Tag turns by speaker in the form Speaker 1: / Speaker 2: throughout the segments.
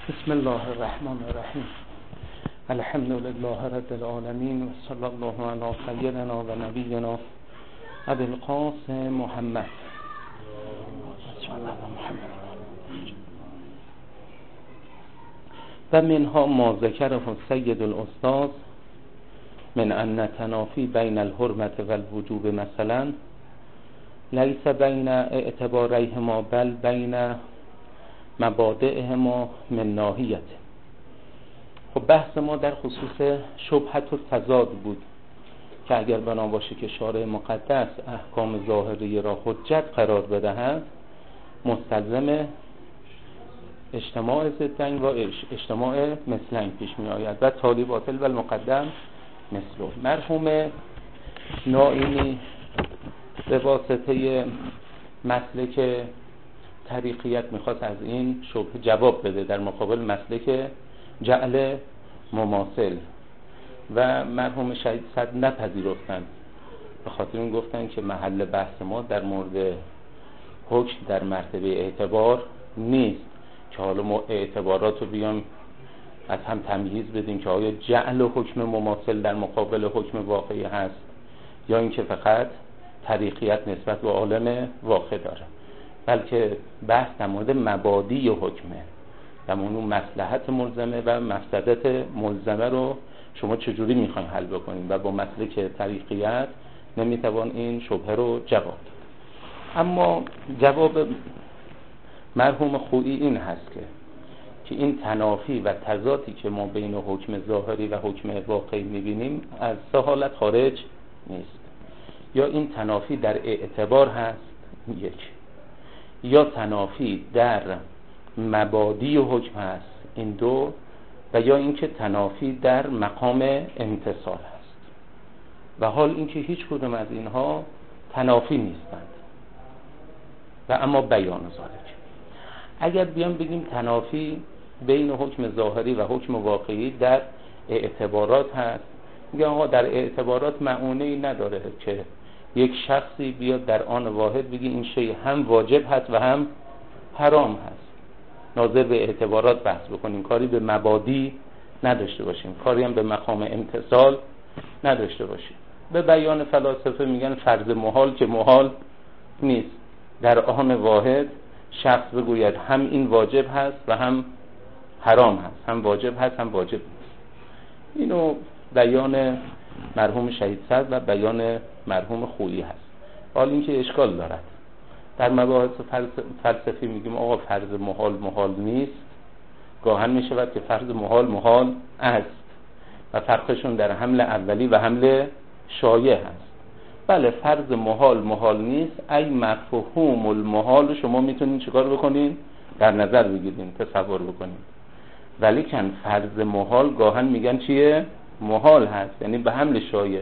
Speaker 1: بسم الله الرحمن الرحیم. الحمد لله رب العالمین و صلی الله علی سیدنا و نبینا ابی القاسم محمد و منها ما ذکره سید الاستاذ من ان تنافی بین الحرمة والوجوب مثلا لیس بین اعتباریهما بل بین مبادئهما من ناحیت. خب بحث ما در خصوص شبهت و تضاد بود که اگر بنا باشه که شارع مقدس احکام ظاهری را حجت قرار بدهد مستلزم اجتماع ضدین و اجتماع مثلین پیش می آید و تالی باطل و المقدم مثله. مرحوم نائینی به واسطه مسلک طریقیت میخواست از این شبهه جواب بده در مقابل مسلک جعل مماثل و مرحوم شهید صدر نپذیرفتند. به خاطر این گفتن که محل بحث ما در مورد حکم در مرتبه اعتبار نیست که حالا ما اعتبارات رو بیام از هم تمییز بدیم که آیا جعل و حکم مماثل در مقابل حکم واقعی هست یا اینکه فقط طریقیت نسبت به عالم واقع داره، بلکه بحث در مورد مبادی و حکمه، در مورد مصلحت ملزمه و مفسدت ملزمه رو شما چجوری میخواین حل بکنید و با مسلک طریقیت نمیتوان این شبهه رو جواب داد. اما جواب مرحوم خویی این هست که این تنافی و تضادی که ما بین حکم ظاهری و حکم واقعی میبینیم از سه حالت خارج نیست. یا این تنافی در اعتبار هست یک، یا تنافی در مبادی و حکم هست این دو، و یا اینکه تنافی در مقام امتصال هست و حال اینکه هیچ کدوم از اینها تنافی نیستند و اما بیان ذالک. اگر بیام بگیم تنافی بین حکم ظاهری و حکم واقعی در اعتبارات هست، میگه آقا در اعتبارات معونه‌ای نداره که یک شخصی بیاد در آن واحد بگه این شی هم واجب هست و هم حرام هست. ناظر به اعتبارات بحث بکنیم، کاری به مبادی نداشته باشیم، کاری هم به مقام امتصال نداشته باشیم. به بیان فلاسفه میگن فرض محال که محال نیست در آن واحد شخص بگوید هم این واجب هست و هم حرام هست، هم واجب هست هم واجب نیست. اینو بیان مرحوم شهید صدر و بیان مرحوم خویی هست. حال اینکه اشکال دارد در مباحث فلسفی میگیم آقا فرض محال محال نیست، گاهن میشود که فرض محال محال است و فرقشون در حمل اولی و حمل شایع هست. بله فرض محال محال نیست، ای مفهوم المحال شما میتونید چیکار بکنین؟ در نظر بگیرین، تصور بکنین. ولی کن فرض محال گاهن میگن چیه؟ محال هست، یعنی به حمل شایع.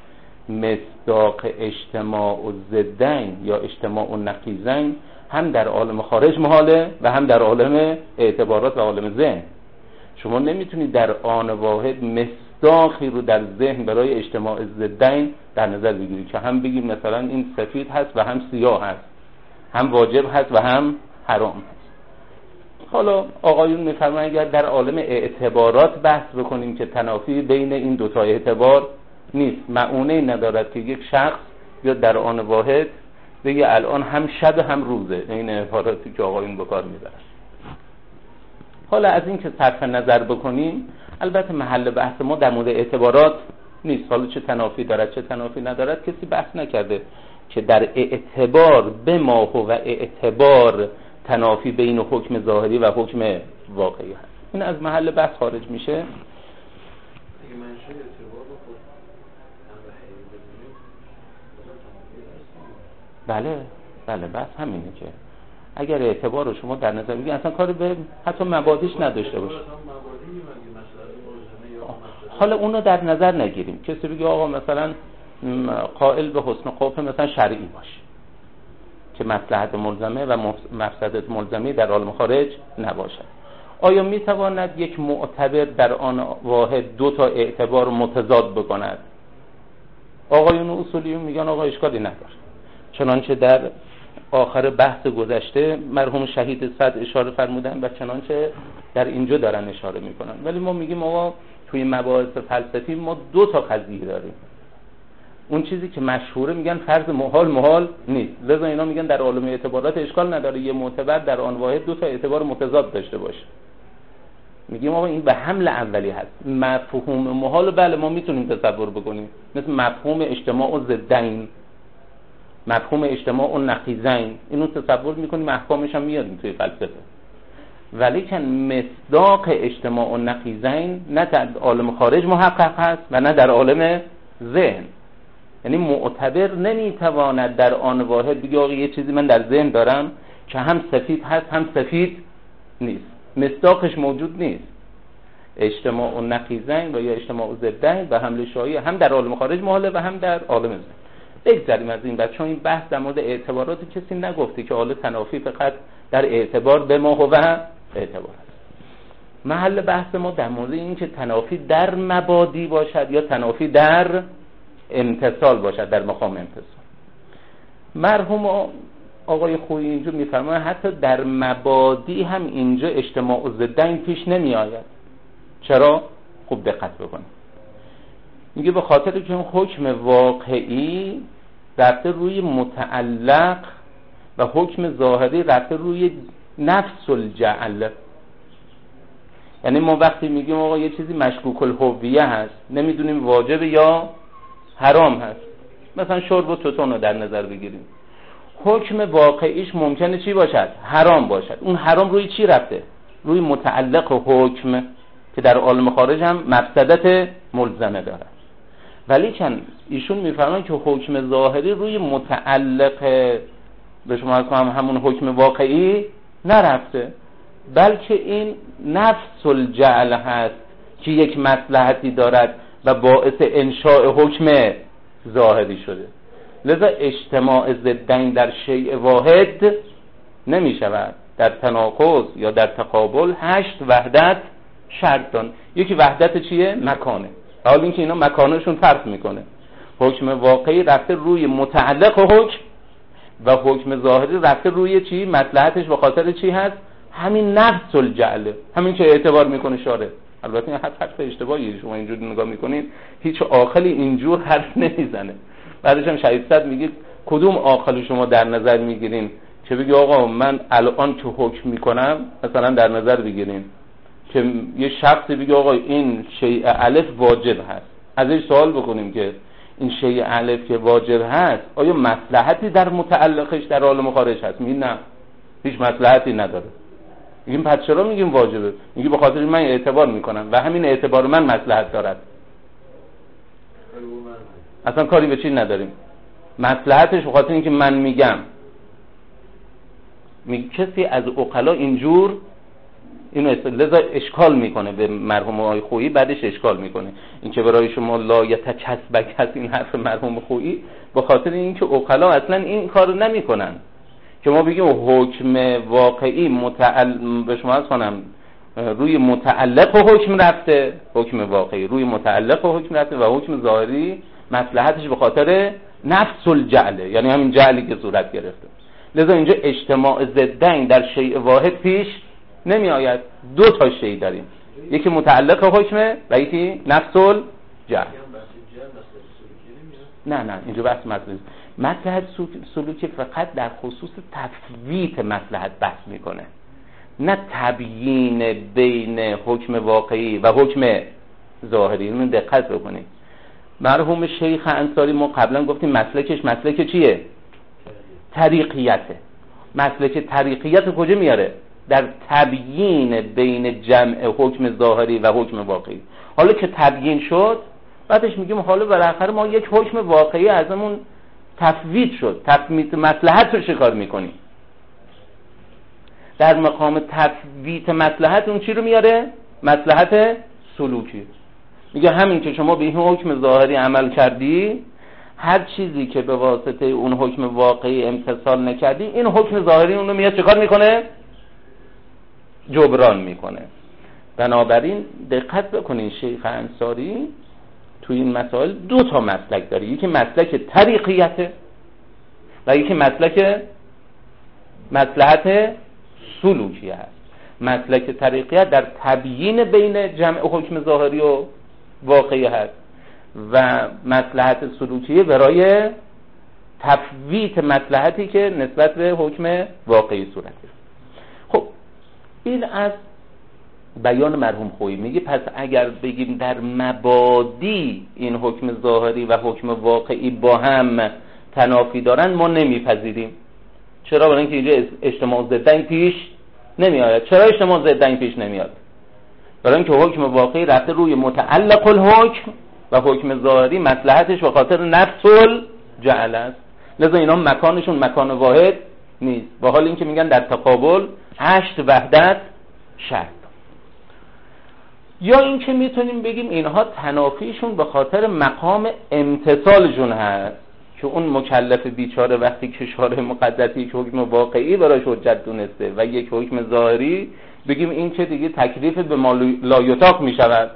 Speaker 1: مصداق اجتماع و ضدین یا اجتماع و نقیضین هم در عالم خارج محاله و هم در عالم اعتبارات و عالم ذهن. شما نمیتونید در آن واحد مصداقی رو در ذهن برای اجتماع ضدین در نظر بگیرید که هم بگیم مثلا این سفید هست و هم سیاه هست، هم واجب هست و هم حرام هست. حالا آقایون میفرمایند اگر در عالم اعتبارات بحث بکنیم که تنافی بین این دوتا اعتبار نیست، معونه ندارد که یک شخص یا در آن واحد بگه الان هم شب هم روزه، این عباراتی که آقایون به کار میبرن. حالا از این که صرف نظر بکنیم، البته محل بحث ما در مورد اعتبارات نیست. حالا چه تنافی دارد چه تنافی ندارد کسی بحث نکرده که در اعتبار به ما و اعتبار تنافی بین حکم ظاهری و حکم واقعی هست. این از محل بحث خارج میشه. بله بحث همینه که اگر اعتبار رو شما در نظر بگیرید اصلا کاری به حتی مبادیش نداشته باشه. حالا اونو در نظر نگیریم. کسی بگه آقا مثلا قائل به حسن قبح مثلا شرعی باشه که مصلحت ملزمه و مفسدت ملزمه در عالم خارج نباشد. آیا میتواند یک معتبر در آن واحد دو تا اعتبار متضاد بکند؟ آقایون اصولیون میگن آقا اشکالی نداره، چنانچه در آخر بحث گذشته مرحوم شهید صدر اشاره فرمودن و چنانچه در اینجا دارن اشاره میکنن. ولی ما میگیم آقا توی مباحث فلسفی ما دو تا قضیه داریم. اون چیزی که مشهوره میگن فرض محال نیست، لذا اینا میگن در عالم اعتبارات اشکال نداره یه معتبر در آن واحد دو تا اعتبار متضاد داشته باشه. میگیم آقا این به حمل اولی هست. مفهوم محال بله ما میتونیم تصور بکنیم، مثل مفهوم اجتماع و ضدین، مفهوم اجتماع و نقیضین، اینو تصور میکنیم، احکامش هم میاریم توی فلسفه. ولی که مصداق اجتماع و نقیضین نه در عالم خارج محقق هست و نه در عالم ذهن. یعنی معتبر نمیتواند در آن واحد بگه آقا یه چیزی من در ذهن دارم که هم سفید هست هم سفید نیست، مصداقش موجود نیست. اجتماع و نقیضین و یا اجتماع و ضدین و حمل شایع هم در عالم خارج محاله و هم در عالم ذهن. بگذاریم از این چون این بحث در مورد اعتبارات کسی نگفته که حالا تنافی فقط در اعتبار به ما و اعتبار است. محل بحث ما در مورد این که تنافی در مبادی باشد یا تنافی در امتصال باشد، در مقام امتصال. مرحوم آقای خویی اینجا میفرماید حتی در مبادی هم اینجا اجتماع و ضدین پیش نمی آید. چرا؟ خوب دقت بکنید. میگه به خاطر که اون حکم واقعی رفته روی متعلق و حکم ظاهری رفته روی نفس الجعل. یعنی ما وقتی میگیم آقا یه چیزی مشکوک الهویه هست، نمیدونیم واجب یا حرام هست، مثلا شرب و توتون رو در نظر بگیریم، حکم واقعیش ممکنه چی باشد؟ حرام باشد. اون حرام روی چی رفته؟ روی متعلق حکم که در عالم خارج هم مفسدت ملزمه داره. ولی چند ایشون میفرمان که حکم ظاهری روی متعلق به شما هم همون حکم واقعی نرفته، بلکه این نفس الجعل هست که یک مصلحتی دارد و باعث انشاء حکم ظاهری شده. لذا اجتماع ضدین در شیء واحد نمی شود. در تناقض یا در تقابل 8 وحدت شرط دارن. یکی وحدت چیه؟ مکانه. حالا اینکه اینا مکانشون فرق میکنه. حکم واقعی رفته روی متعلق حکم و حکم ظاهری رفته روی چی؟ مصلحتش به خاطر چی هست؟ همین نفس الجعل، همین که اعتبار میکنه شارع. البته این حرف اشتباهیه، شما اینجور نگاه میکنین هیچ عاقلی اینجور حرف نمیزنه. بعدش هم شهید صدر میگه کدوم عاقل شما در نظر میگیرین که بگی آقا من الان که حکم میکنم، مثلا در نظر بگیرین که یه شخصی بگه آقا این شیء الف واجب هست، ازش سوال بکنیم که این شیء الف که واجب هست آیا مصلحتی در متعلقش در عالم خارج هست؟ میگه نه، هیچ مصلحتی نداره. میگیم پس چرا میگیم واجبه؟ میگه به خاطر من اعتبار میکنم و همین اعتبار من مصلحت دارد. اصلا کاری به چی نداریم، مصلحتش به خاطر اینکه من میگم. میگه کسی از عقلا اینجور اینو لذا اشکال میکنه به مرحوم آقای خویی، بعدش اشکال میکنه این که برای شما لا یتکسبک هست این حرف مرحوم خویی، به خاطر اینکه عقلا اصلا این کارو نمیکنن که ما بگیم حکم واقعی به شما از کنم روی متعلق حکم رفته، حکم واقعی روی متعلق حکم رفته و حکم ظاهری مصلحتش به خاطر نفس الجعله، یعنی همین جعلی که صورت گرفته. لذا اینجا اجتماع ضدین در شیء واحد پیش نمی آید. دو تا شیء داریم، یکی متعلق حکمه و یکی نفس الجعل. نه اینجا بحث مصلحت سلوکی فقط در خصوص تفویت مصلحت بحث میکنه، نه تبیین بین حکم واقعی و حکم ظاهری. اینو دقت بکنید. مرحوم شیخ انصاری ما قبلا گفتیم مسلکش مسلک چیه؟ طریقیته. مسلک طریقیت کجا میاره؟ در تبیین بین جمع حکم ظاهری و حکم واقعی. حالا که تبیین شد بعدش میگیم حالا بالاخره ما یک حکم واقعی ازمون تفویت شد، تفویت مصلحت رو شکار میکنیم. در مقام تفویت مصلحت اون چی رو میاره؟ مصلحت سلوکی. میگه همین که شما به این حکم ظاهری عمل کردی، هر چیزی که به واسطه اون حکم واقعی امتثال نکردی، این حکم ظاهری اون رو میاد چکار میکنه؟ جبران میکنه. بنابراین دقت بکنین شیخ انصاری تو این مسائل دو تا مسلک داره، یکی مسلک طریقیته و یکی مسلک مصلحت سلوکی هست. مسلک طریقیت در تبیین بین جمع حکم ظاهری و واقعی هست و مصلحت سلوکی برای تفویت مصلحتی که نسبت به حکم واقعی صورت گرفت. خب این از بیان مرحوم خویی. میگه پس اگر بگیم در مبادی این حکم ظاهری و حکم واقعی با هم تنافی دارن، ما نمیپذیریم. چرا؟ برای اینکه اینجا اجتماع ضدین پیش نمیآید. چرا اجتماع ضدین پیش نمیاد؟ برای اینکه حکم واقعی رفته روی متعلق الحکم و حکم ظاهری مصلحتش به خاطر نفس الجعل است، لذا اینا مکانشون مکان واحد نیست، با حال اینکه میگن در تقابل 8 وحدت شرط. یا اینکه میتونیم بگیم اینها تنافیشون به خاطر مقام امتثالشون هست که اون مکلف بیچاره وقتی که شارع مقدسی یک حکم واقعی براش حجت دونسته و یک حکم ظاهری، بگیم این که دیگه تکلیف به ما لا یطاق میشود،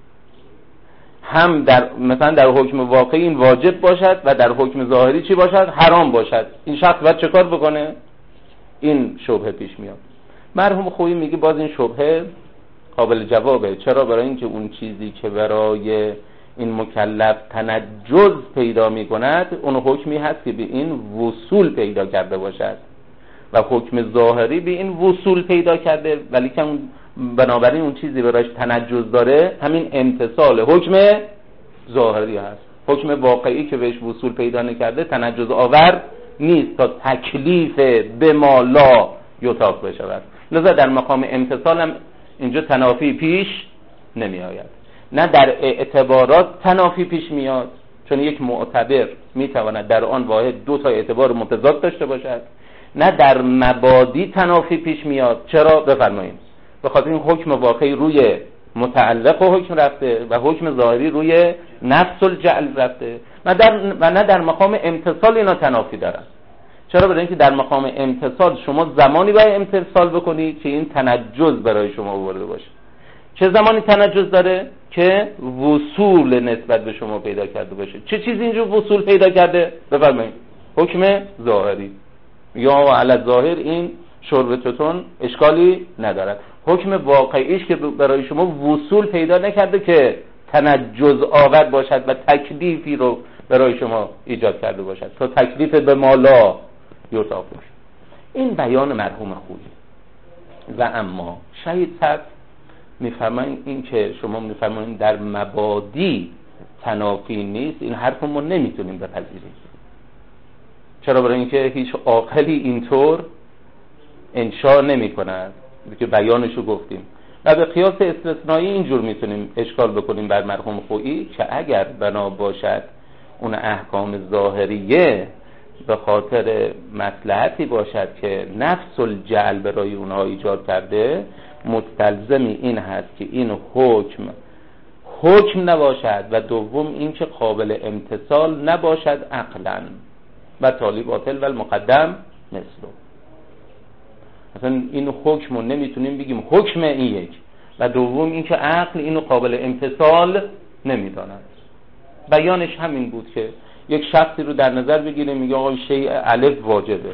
Speaker 1: هم در مثلا در حکم واقعی این واجب باشد و در حکم ظاهری چی باشد؟ حرام باشد. این شخص باید چه کار بکنه؟ این شبهه پیش میاد. مرحوم خویی میگه باز این شبهه قابل جوابه. چرا؟ برای اینکه اون چیزی که برای این مکلف تنجز پیدا میکند اون حکمی هست که به این وصول پیدا کرده باشد و حکم ظاهری به این وصول پیدا کرده، ولی که بنابراین اون چیزی برایش تنجز داره همین امتصال حکم ظاهری هست. حکم واقعی که بهش وصول پیدا نکرده تنجز آور نیست تا تکلیف به ما لا یطاق بشود. لذا در مقام امتصال هم اینجا تنافی پیش نمی آید. نه در اعتبارات تنافی پیش میاد، چون یک معتبر میتواند در آن واحد 2 تا اعتبار متضاد داشته باشد. نه در مبادی تنافی پیش میاد. چرا؟ بفرمایید. به خاطر این حکم واقعی روی متعلق و حکم رفته و حکم ظاهری روی نفس الجعل رفته و نه در مقام امتصال اینا تنافی دارن. چرا؟ برای اینکه در مقام امتصال شما زمانی باید امتصال بکنید که این تنجز برای شما آورده باشه. چه زمانی تنجز داره؟ که وصول نسبت به شما پیدا کرده باشه. چه چیزی اینجا وصول پیدا کرده؟ بفرمایید. حکم ظاهری. یا علی ظاهر این شربتتون اشکالی ندارد. حکم واقعیش که برای شما وصول پیدا نکرده که تنجز آور باشد و تکلیفی رو برای شما ایجاد کرده باشد تا تکلیف به مالا یطاق باشد. این بیان مرحوم خویی. و اما شهید صدر میفرمایید این که شما میفرمایید در مبادی تنافی نیست، این حرف ما نمیتونیم بپذیریم. چرا؟ برای اینکه هیچ عاقلی اینطور انشاء نمی کند که بیانشو گفتیم و به قیاس استثنایی اینجور میتونیم اشکال بکنیم بر مرحوم خویی که اگر بنا باشد اون احکام ظاهریه به خاطر مصلحتی باشد که نفس الجعل برای اونها ایجاد کرده، مستلزمی این هست که این حکم نباشد و دوم این که قابل امتثال نباشد عقلا و تالی باطل و المقدم مثلو. مثلا این حکم رو نمیتونیم بگیم حکم این یک و دوم این که عقل اینو قابل امتثال نمیداند. بیانش همین بود که یک شخصی رو در نظر بگیره میگه آقا شیء الف واجبه،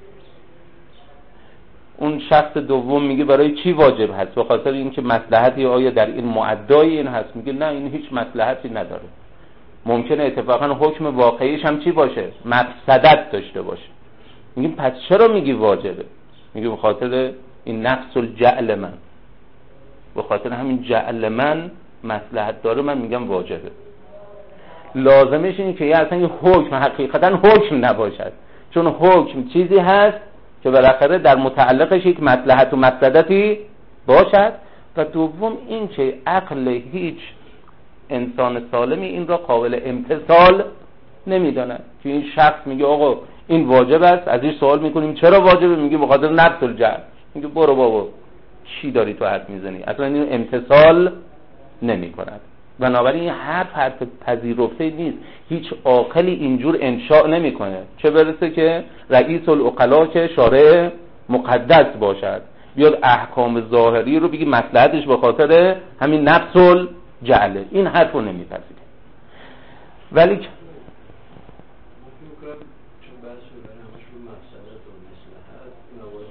Speaker 1: اون شخص دوم میگه برای چی واجب هست؟ به خاطر اینکه مصلحتی آیا در این معدای این هست؟ میگه نه این هیچ مصلحتی نداره. ممکنه اتفاقا حکم واقعیش هم چی باشه؟ مفسدت داشته باشه. میگیم پس چرا میگی واجبه؟ میگه به خاطر این نفس الجعل من، به خاطر همین جعل من مصلحت داره، من میگم واجبه. لازمش اینه که اصلا این حکم حقیقتا حکم نباشد، چون حکم چیزی هست که بالاخره در متعلقش یک مصلحت و مفسدتی باشد و دوم این که عقل هیچ انسان سالمی این را قابل امتثال نمیداند که این شخص میگه آقا این واجب است. از این سوال میکنیم چرا واجبه؟ میگه به خاطر نفس الجعل. میگه برو بابا چی داری تو حرف میزنی؟ اصلا این امتثال نمیکند. بنابراین این حرف پذیرفته نیست. هیچ عاقلی اینجور انشاء نمیکنه، چه برسه که رئیس العقلا که شارع مقدس باشد بیاد احکام ظاهری رو بگی مصلحتش به خاطر همین نفس الجعل. این حرف رو نمیپذیره. ولی
Speaker 2: چون بحث شده همش رو مفسدت و مصلحت، این آقای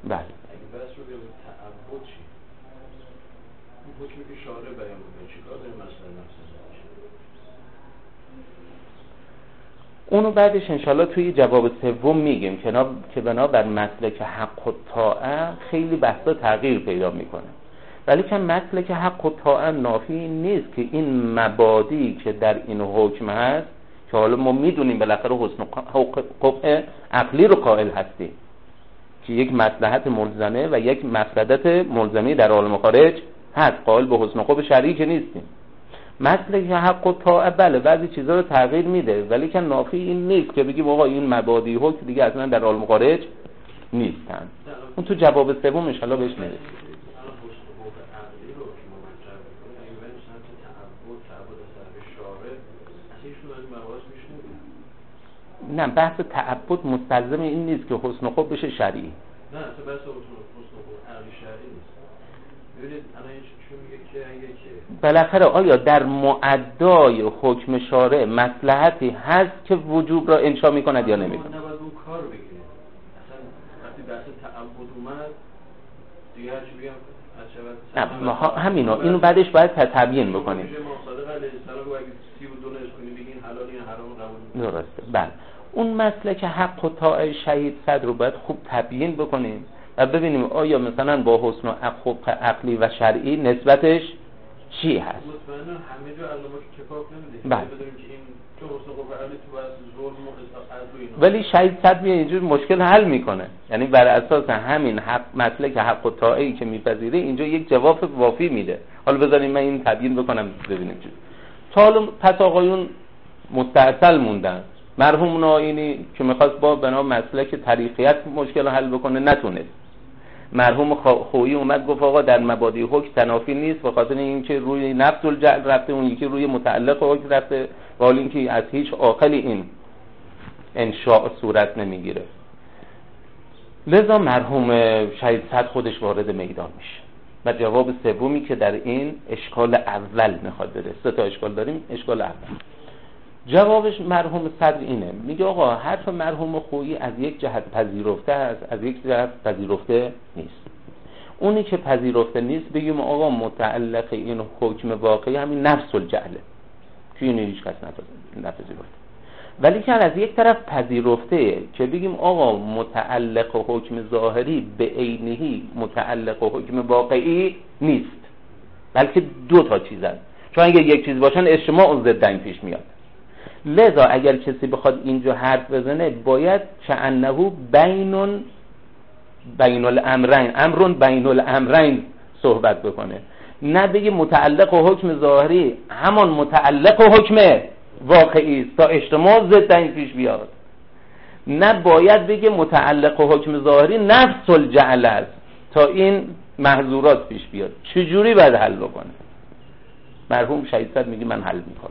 Speaker 1: بله.
Speaker 2: اگه بس رو به تعبد چی؟ اون حکمی که شارع بیان بکنه چیکار داره مثلا نفس
Speaker 1: اونو بعدش انشالله توی جواب سوم میگیم که بنابر مسلک حق و طاعه خیلی بحثا تغییر پیدا میکنه، ولی که مسلک حق و طاعه نافی نیست که این مبادی که در این حکم هست که حالا ما میدونیم بالاخره حسن قبح عقلی رو قائل هستیم که یک مصلحت ملزمه و یک مفسدت ملزمه در عالم خارج هست، قائل به حسن قبح شرعی که نیستیم. مسلک حق و طاعه بله بعضی چیزا رو تغییر میده، ولی که نافی این نیست که بگیم آقا این مبادی حکم دیگه اصلا در عالم خارج نیستن. اون تو جواب سوم ان شاء الله بهش میرسیم. نه بحث تعبد مستلزم این نیست که حسن خوب بشه شرعی.
Speaker 2: نه اصلا بحث حسن خوب عقلی شرعی نیست. ببینید الان چون میگه که
Speaker 1: بالاخره آیا در معدای حکم شارع مصلحتی هست که وجوب را انشا میکند یا نمیکند؟
Speaker 2: نباید اون کار بگیریم. اصلا وقتی بحث تعبد اومد دیگه هرچی بگم
Speaker 1: نه همینو اینو بعدش باید تبیین بکنیم.
Speaker 2: صادق علیه السلام رو اگه 32 نصف کنی بگین حلال این حرام قبول
Speaker 1: درسته. بله اون مسلک حق و طاعه شهید صدر رو باید خوب تبیین بکنیم و ببینیم آیا مثلا با حسن و عقلی و شرعی نسبتش چی هست.
Speaker 2: مطمئنا همه جا علامه کفاف نمیده.
Speaker 1: بله.
Speaker 2: بدونیم که این تو حسن و عقلی تو بحث ظلم و عدل اینا.
Speaker 1: ولی شهید صدر میاد اینجور مشکل حل میکنه، یعنی بر اساس همین مسلک حق و طاعه‌ای که میپذیره اینجا یک جواب وافی میده. حالا بذاریم من این تبیین بکنم ببینیم چی. تا حالا پس آقایون مستعسل موندن. مرحوم ناینی که میخواست با بنا مسلک طریقیت مشکل رو حل بکنه نتونست. مرحوم خویی اومد گفت آقا در مبادی حکم تنافی نیست به خاطر اینکه روی نفس الجعل رفته، اون یکی روی متعلق حکم رفته، ولی اینکه از هیچ عاقلی این انشاء صورت نمیگیره. لذا مرحوم شهید صدر خودش وارد میدان میشه و جواب سومی که در این اشکال اول میخواد بده. 3 تا اشکال داریم. اشکال اول جوابش مرحوم صدر اینه، میگه آقا حرف مرحوم خویی از یک جهت پذیرفته است، از یک جهت پذیرفته نیست. اونی که پذیرفته نیست بگیم آقا متعلق این حکم واقعی همین نفس الجعله که اینو هیچ کس نپذیرفته، ولی که از یک طرف پذیرفته که بگیم آقا متعلق حکم ظاهری به عینهی متعلق حکم واقعی نیست، بلکه 2 تا چیزن، چون اگه یک چیز باشن اجتماع و ضدن پیش میاد. لذا اگر کسی بخواد اینجا حرف بزنه باید کأنه بین الامرین امرون بین الامرین صحبت بکنه، نه بگه متعلق و حکم ظاهری همان متعلق و حکم واقعی است تا اجتماع ضدن پیش بیاد، نه باید بگه متعلق و حکم ظاهری نفس الجعل است تا این محظورات پیش بیاد. چجوری باید حل بکنه؟ مرحوم شهید صدر میگه من حل میکنم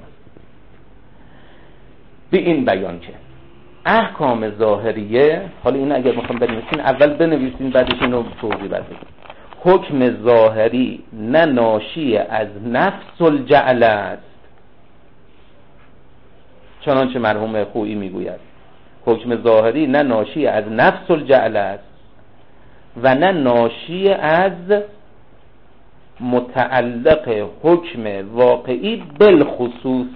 Speaker 1: به این بیان که احکام ظاهریه، حالا این اگر میخوام بنویسین اول بنویسین بعدش اینو توضیح بدید. حکم ظاهری نه ناشی از نفس الجعل است، چنانچه مرحوم خویی میگوید حکم ظاهری نه ناشی از نفس الجعل است و نه ناشی از متعلق حکم واقعی بالخصوص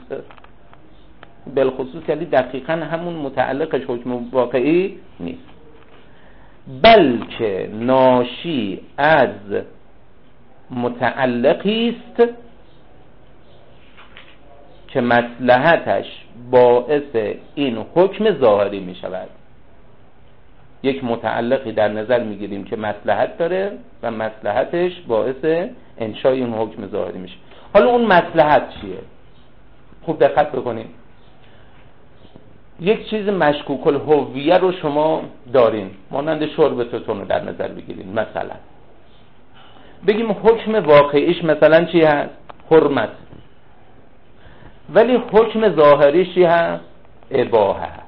Speaker 1: یعنی دقیقا همون متعلقش حکم واقعی نیست، بلکه ناشی از متعلقی است که مصلحتش باعث این حکم ظاهری می شود. یک متعلقی در نظر می گیریم که مصلحت داره و مصلحتش باعث انشای این حکم ظاهری میشه. حالا اون مصلحت چیه؟ خوب دقت بکنید. یک چیز مشکوک الهویه رو شما دارین، مانند شربتتون رو در نظر بگیرین، مثلا بگیم حکم واقعیش مثلا چی هست؟ حرمت، ولی حکم ظاهریش چی هست؟ اباحه هست.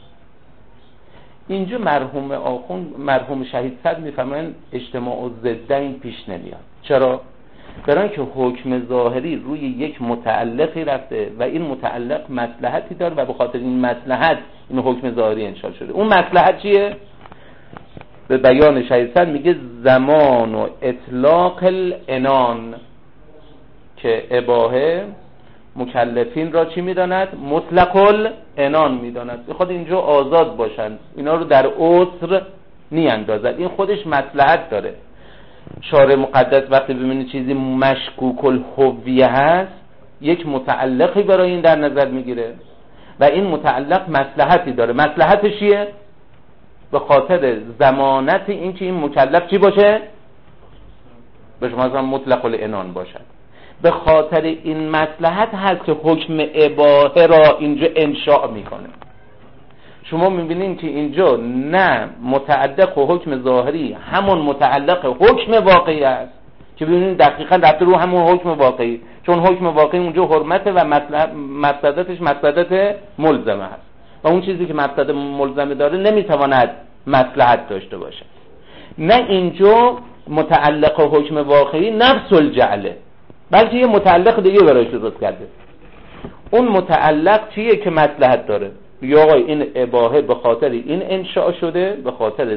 Speaker 1: اینجا مرحوم شهید صدر میفهمن اجتماع و ضدین پیش نمیاد. چرا؟ برای که حکم ظاهری روی یک متعلقی رفته و این متعلق مصلحتی داره و به خاطر این مصلحت این حکم ظاهری انشاء شده. اون مصلحت چیه؟ به بیان شهیدسر میگه زمان و اطلاق العنان، که اباحه مکلفین را چی میداند؟ مطلق العنان میداند، بخواد اینجا آزاد باشند، اینا رو در عسر نیاندازد. این خودش مصلحت داره. شارع مقدس وقتی ببینه چیزی مشکوک الهویه هست، یک متعلقی برای این در نظر میگیره و این متعلق مصلحتی داره. مصلحتش چیه؟ به خاطر ضمانت این که این مکلف چی باشه؟ به شما مثلا مطلق العنان باشد. به خاطر این مصلحت هست که حکم اباحه را اینجا انشاء میکنه. شما میبینید که اینجا نه متعلق و حکم ظاهری همون متعلق حکم واقعی است که ببینید دقیقاً رفته رو همون حکم واقعی، چون حکم واقعی اونجا حرمته و مفسدتش مفسدت ملزمه هست و اون چیزی که مفسد ملزمه داره نمیتواند مصلحت داشته باشه. نه اینجا متعلق حکم واقعی نفس الجعله، بلکه یه متعلق دیگه برایش درست کرده. اون متعلق چیه که مصلحت داره؟ یا آقای این اباحه به خاطر این انشاء شده، به خاطر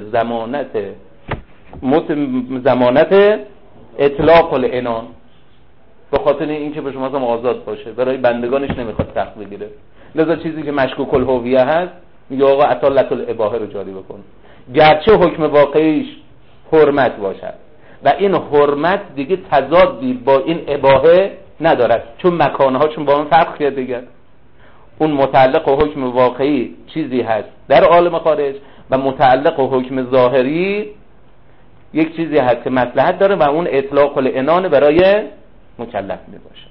Speaker 1: ضمانت اطلاق العنان، به خاطر اینکه به شما آزاد باشه، برای بندگانش نمیخواد سخت بگیره. لذا چیزی که مشکوک الهویه هست یا آقا اطالت الاباحه رو جاری بکن، گرچه حکم واقعیش حرمت باشد و این حرمت دیگه تضادی با این اباحه ندارد، چون مکانهاشون با اون فرق کرده دیگه. اون متعلق و حکم واقعی چیزی هست در عالم خارج و متعلق و حکم ظاهری یک چیزی هست که مصلحت داره و اون اطلاق العنان برای مکلف می باشه.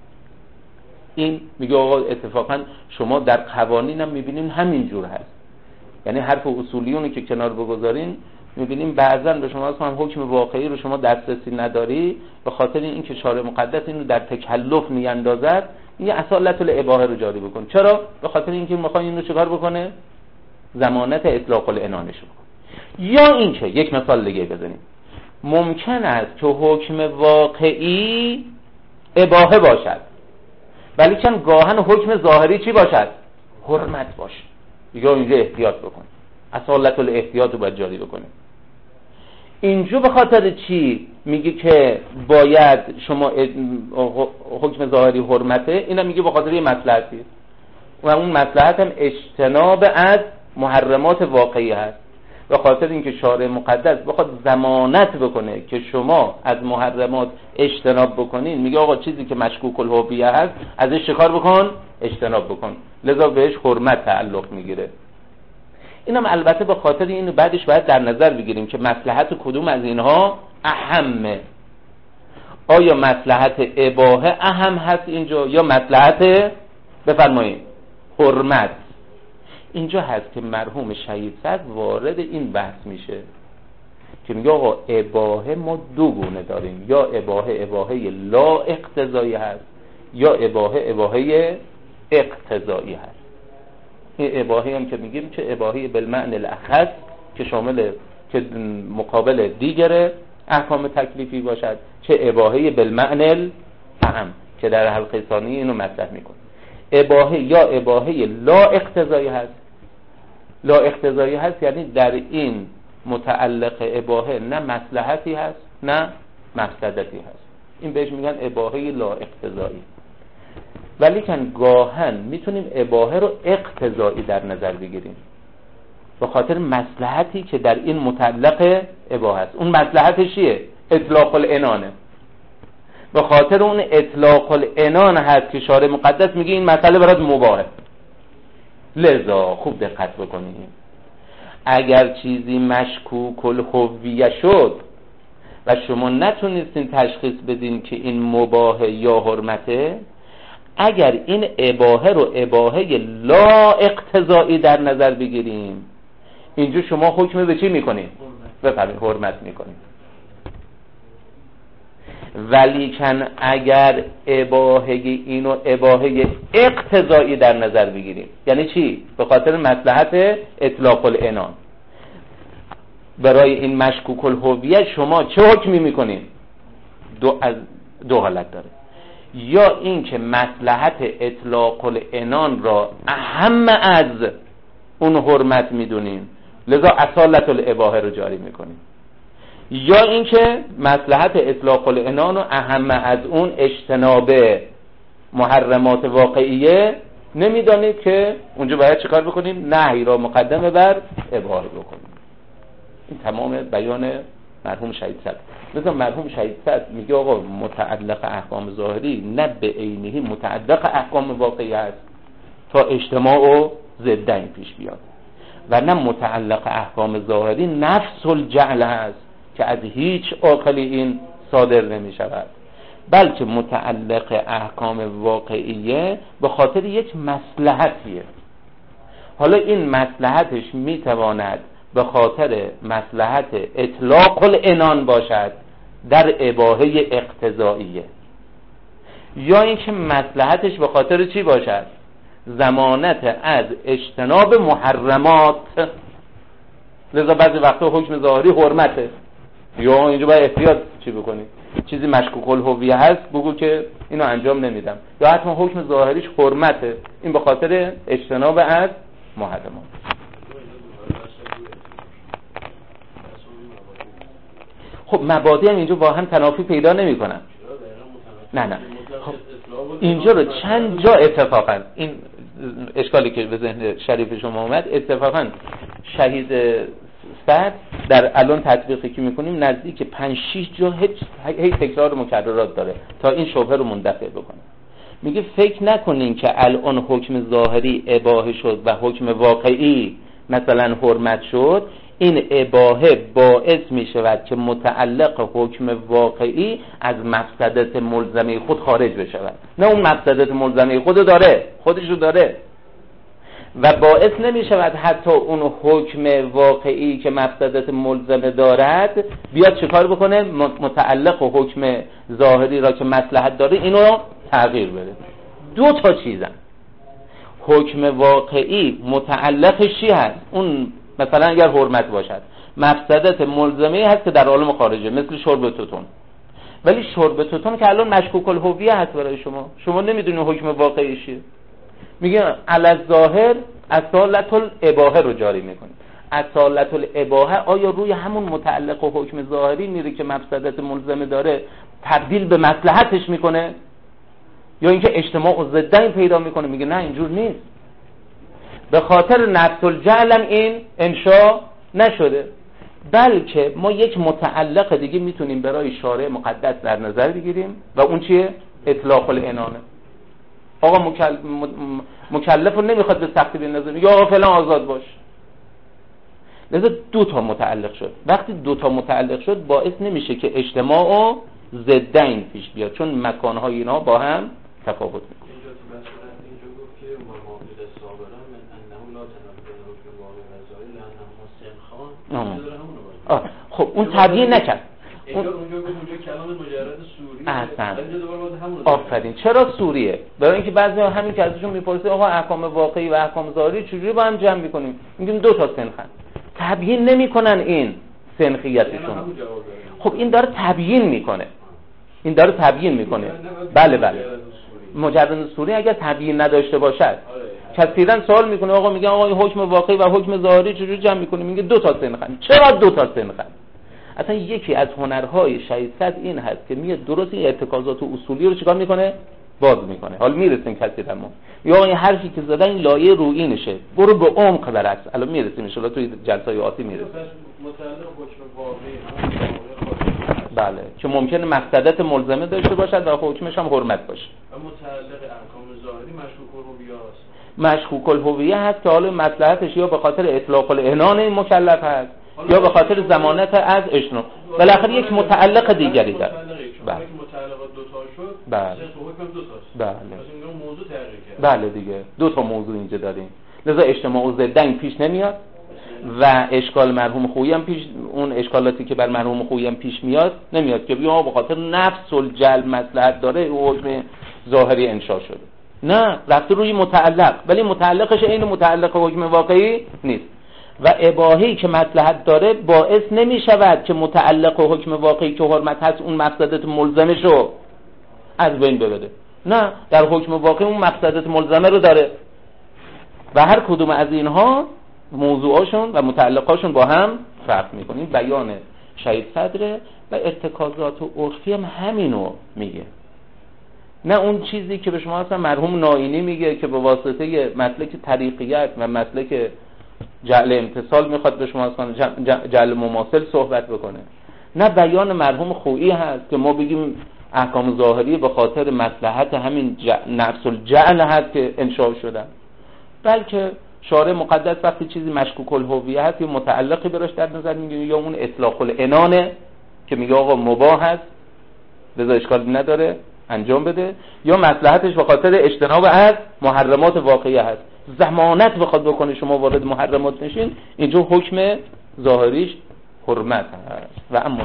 Speaker 1: این میگه آقا اتفاقا شما در قوانین هم میبینین همین جور هست. یعنی حرف اصولیونی که کنار بگذارین میبینیم بعضا به شما اصلا حکم واقعی رو شما دسترسی نداری، به خاطر اینکه شارع مقدس اینو در تکلف میاندازد، این اصالت الاباحه رو جاری بکن. چرا؟ به خاطر اینکه میخواد اینو چیکار بکنه؟ ضمانت اطلاق العنانش بکنه. یا اینکه یک مثال دیگه بزنیم، ممکن است که حکم واقعی اباحه باشد ولی چون گاهن حکم ظاهری چی باشد؟ حرمت باشه. یا اینجا احتیاط بکن، اصالت الاحتیاط رو باید جاری بکنه. اینجا به خاطر چی میگه که باید شما حکم ظاهری حرمته؟ اینا میگه به خاطر یه مصلحتی و اون مصلحت هم اجتناب از محرمات واقعی هست. به خاطر اینکه شارع مقدس بخواد ضمانت بکنه که شما از محرمات اجتناب بکنین، میگه آقا چیزی که مشکوک الهویه هست ازش چیکار بکن؟ اجتناب بکن. لذا بهش حرمت تعلق میگیره. اینم البته به خاطر این بعدش باید در نظر بگیریم که مصلحت کدوم از اینها اهمه. آیا مصلحت اباحه اهم هست اینجا یا مصلحت بفرمایید حرمت؟ اینجا هست که مرحوم شهید صدر وارد این بحث میشه که میگه آقا اباحه ما دو گونه داریم، یا اباحه لا اقتضایی هست یا اباحه اقتضایی هست. این اباحه هم که میگیم چه اباحه بالمعنی الاخص که شامل که مقابل دیگر احکام تکلیفی باشد، چه اباحه بالمعنی الاعم که در حلقه ثانی اینو مطرح میکنه. اباحه یا اباحه لا اقتضایی هست. لا اقتضایی هست یعنی در این متعلق اباحه نه مصلحتی هست نه مفسدتی هست، این بهش میگن اباحه لا اقتضایی. ولی کن گاهن میتونیم اباحه رو اقتضایی در نظر بگیریم به خاطر مصلحتی که در این متعلق اباحه است. اون مصلحتش چیه؟ اطلاق العنانه. به خاطر اون اطلاق العنان هست که شارع مقدس میگه این مسئله برات مباحه. لذا خوب دقت بکنید، اگر چیزی مشکوک الهویه شد و شما نتونستین تشخیص بدین که این مباحه یا حرمته، اگر این اباحه رو اباحه لا اقتضایی در نظر بگیریم، اینجا شما حکم به چی میکنید؟ بفرمایید حرمت میکنید. ولیکن اگر اباحه اینو اباحه اقتضایی در نظر بگیریم، یعنی چی؟ به خاطر مصلحت اطلاق العنان برای این مشکوک الهویه شما چه حکمی میکنید؟ دو حالت داره. یا این که مصلحت اطلاق العنان را اهم از اون حرمت میدونیم، لذا اصالت الاباحه رو جاری میکنیم. یا اینکه مصلحت اطلاق العنان و اهم از اون اجتناب محرمات واقعیه نمیدانید که اونجا باید چیکار بکنیم؟ نهی را مقدمه بر اباحه بکنیم. این تمام بیان مرحوم شهید صدر. مثلا مرحوم شهید صدر میگه آقا متعلق احکام ظاهری نه به عینه متعلق احکام واقعی است تا اجتماع و ضدین پیش بیاد، و نه متعلق احکام ظاهری نفس الجعل است که از هیچ عاقلی این صادر نمی شود، بلکه متعلق احکام واقعیه به خاطر یک مصلحتیه. حالا این مصلحتش میتواند به خاطر مصلحت اطلاق العنان باشد در اباحه اقتضائیه، یا اینکه مصلحتش به خاطر چی باشد؟ ضمانت از اجتناب محرمات. لذا بعضی وقتا حکم ظاهری حرمته، یا اینجا باید احتیاط چی بکنی؟ چیزی مشکوک الهویه هست بگو که اینو انجام نمیدم، یا حتما حکم ظاهریش حرمته، این به خاطر اجتناب از محرمات. خب مبادی هم اینجا با هم تنافی پیدا نمی کنن. نه خب اینجا رو چند جا اتفاقا این اشکالی که به ذهن شریف شما اومد، اتفاقا شهید صدر در الان تطبیقی که میکنیم نزدیک 5-6 جا هی تکرار مکررات داره تا این شبهه رو مندفع بکنه. میگه فکر نکنین که الان حکم ظاهری اباحه شد و حکم واقعی مثلا حرمت شد، این اباحه باعث می شود که متعلق حکم واقعی از مفسدت ملزمه خود خارج بشود. نه اون مفسدت ملزمه خودو داره، خودشو داره، و باعث نمی شود حتی اون حکم واقعی که مفسدت ملزمه دارد بیاد چیکار بکنه؟ متعلق حکم ظاهری را که مصلحت داره اینو تغییر بده. دو تا چیزن. حکم واقعی متعلقش چی هست؟ اون مثلا اگر حرمت باشد مفسدت ملزمه هست که در عالم خارجه، مثل شرب توتون. ولی شرب توتون که الان مشکوک الهویه هست برای شما نمیدونی حکم واقعی چیه. میگه علی الظاهر اصالت الاباحه رو جاری میکنه. اصالت الاباحه آیا روی همون متعلق و حکم ظاهری میره که مفسدت ملزمه داره تبدیل به مصلحتش میکنه، یا اینکه اجتماع و ضدین پیدا میکنه؟ میگه نه اینجور نیست، به خاطر نفس الجعل این انشا نشده، بلکه ما یک متعلق دیگه میتونیم برای شارع مقدس در نظر بگیریم و اون چیه؟ اطلاق العنانه. آقا مکلف رو نمیخواد به سختی بندازه، یا آقا فلان آزاد باش. لذا دو تا متعلق شد. وقتی دو تا متعلق شد باعث نمیشه که اجتماع و ضدین پیش بیاد، چون مکانهای اینا با هم تفاوت میکنه. خب اون تبیین نکرد.
Speaker 2: اونجا کلام مجرد سوری
Speaker 1: احسن. آفرین. چرا سوریه؟ برای اینکه بعضی همین که ازشون میپرسه آقا احکام واقعی و احکام ظاهری چجوری با هم جمع میکنیم؟ میگیم دو تا سنخن. تبیین نمیکنن این سنخیتشون. خب این داره تبیین میکنه. بله. مجرد سوری اگر تبیین نداشته باشد، کثیرا سوال میکنه آقا میگه آقا این حکم واقعی و حکم ظاهری چجوری جمع میکنیم؟ میگه دو تا سنخن. چرا دو تا سنخن؟ اصلا یکی از هنرهای شهید صدر این هست که میاد درست این ارتکازات و اصولی رو چیکار میکنه؟ باز میکنه. حالا میرسیم کثیرا ما یا این حرفی که زدن این لایه روئینشه، برو به عمق برس. الان میرسیم ان شاءالله توی جلسه آتی میرسیم.
Speaker 2: متعلق حکم واقعی
Speaker 1: بله، که ممکنه مفسدت ملزمه داشته باشد و حکمش هم حرمت باشه.
Speaker 2: و متعلق احکام ظاهری مشکوک الهویه است.
Speaker 1: مشکوک الهویه هست که حالا مصلحتش یا به خاطر اطلاق العنان این مکلف هست یا به خاطر ضمانت از اجتناب. بالاخره یک متعلق دیگری داره.
Speaker 2: بله. متعلق دو تا شد.
Speaker 1: بله.
Speaker 2: حکم دو تاست.
Speaker 1: بله.
Speaker 2: این موضوع تغییر کرد.
Speaker 1: بله دیگه. دو تا موضوع اینجا داریم. لذا اجتماع و ضدین پیش نمیاد و اشکال مرحوم خویی هم پیش، اون اشکالاتی که بر مرحوم خویی هم پیش نمیاد که بیا به خاطر نفس الجلب مصلحت داره او حکم ظاهری انشا شده. نه، رفته روی متعلق، ولی متعلقش این متعلق حکم واقعی نیست و اباحه‌ای که مصلحت داره باعث نمی شود که متعلق حکم واقعی که حرمت هست اون مفسدت ملزمشو از بین ببره. نه، در حکم واقعی اون مفسدت ملزمه رو داره و هر کدوم از اینها موضوعاشون و متعلقاشون با هم فرق میکنه. این بیان شهید صدره و ارتکازات عرفی هم همینو میگه، نه اون چیزی که به شما اصلا مرحوم نائینی میگه که به واسطه مسلک طریقیت و مسلک جعل امتصال میخواد به شما اصلا جعل مماثل صحبت بکنه، نه بیان مرحوم خویی هست که ما بگیم احکام ظاهری به خاطر مصلحت همین نفس الجعل هست که انشاء شدن، بلکه شارع مقدس وقتی چیزی مشکوک الهویه هست یا متعلقی براش در نظر میگیره، یا اون اطلاق العنانه که میگه آقا مباح هست لذا اشکالی نداره انجام بده، یا مصلحتش به خاطر اجتناب از محرمات واقعی هست، ضمانت بخواد بکنه شما وارد محرمات نشین، اینجا حکم ظاهریش حرمت هست. و اما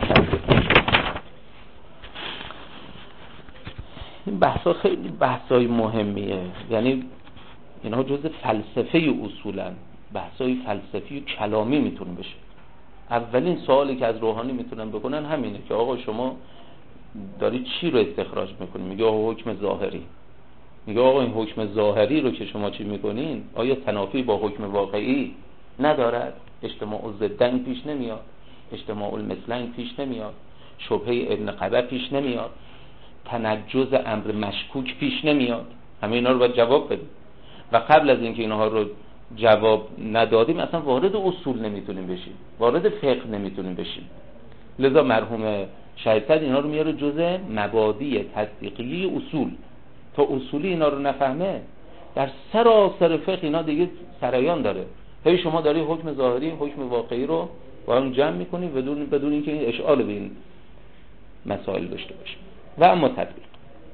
Speaker 1: این بحثا خیلی بحثای مهمیه، یعنی اینها جزء فلسفه اصولا، بحثای فلسفی و کلامی میتونه بشه. اولین سوالی که از روحانی میتونن بکنن همینه که آقا شما داری چی رو استخراج میکنی؟ میگه آقا حکم ظاهری. میگه آقا این حکم ظاهری رو که شما چی میکنین آیا تنافی با حکم واقعی ندارد؟ اجتماع الضدین پیش نمیاد، اجتماع المثلین پیش نمیاد، شبهه ابن قبه پیش نمیاد، تنجز امر مشکوک پیش نمیاد. همه اینا رو باید جواب بدیم و قبل از اینکه اینها رو جواب ندادیم اصلا وارد اصول نمیتونیم بشیم، وارد فقه نمیتونیم بشیم. لذا مرحوم شهید صدر اینا رو میاره جزء مبادی تصدیقی اصول. تا اصولی اینا رو نفهمه در سراسر فقه اینا دیگه سرایان داره. هی شما داری حکم ظاهری حکم واقعی رو با هم جمع میکنی بدون اینکه این اشعال به این مسائل داشته باشیم. و اما تطبیق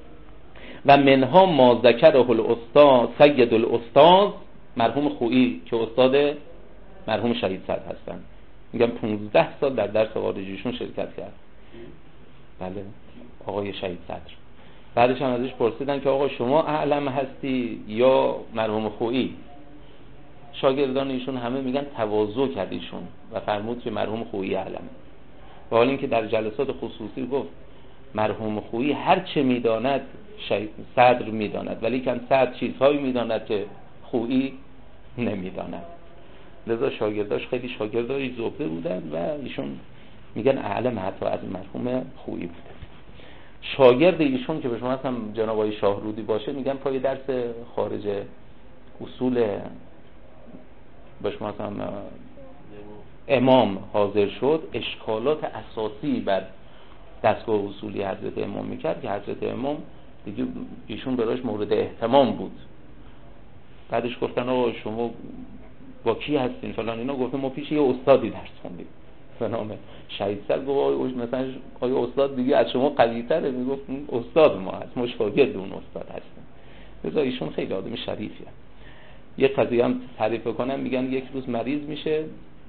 Speaker 1: و منها ما ذکره الاستاذ سید الاستاذ مرحوم خویی که استاد مرحوم شهید صدر هستن، میگم 15 سال در درس خارجیشون شرکت کرد. بله آقای شهید صدر. بعدش هم ازش پرسیدن که آقا شما اعلم هستی یا مرحوم خویی؟ شاگردان ایشون همه میگن تواضع کرد ایشون و فرمود که مرحوم خویی اعلم. و حال اینکه در جلسات خصوصی گفت مرحوم خویی هر چه میداند صدر میداند، ولی که صدر چیزهایی میداند که خویی نمیداند. لذا شاگرداش خیلی شاگردای زبده بودن و ایشون میگن اعلم حتی از مرحوم خویی بوده. شاگرد ایشون که به شما هم جناب آقای شاهرودی باشه میگن پای درس خارج اصول به شما هم امام حاضر شد، اشکالات اساسی بر دستگاه اصولی حضرت امام میکرد که حضرت امام دیگه ایشون براش مورد اهتمام بود. بعدش گفتن آقا شما با کی هستین فلان اینا، گفتن ما پیش یه استادی درس خوندیم به نام شهید صدر. گفت مثلا آیا استاد دیگه از شما قوی‌تره؟ میگفت استاد ما هست، ما شاگرد اون استاد هستیم. لذا ایشون خیلی آدم شریفیه. یه قضیه هم تعریف کنم، میگن یک روز مریض میشه،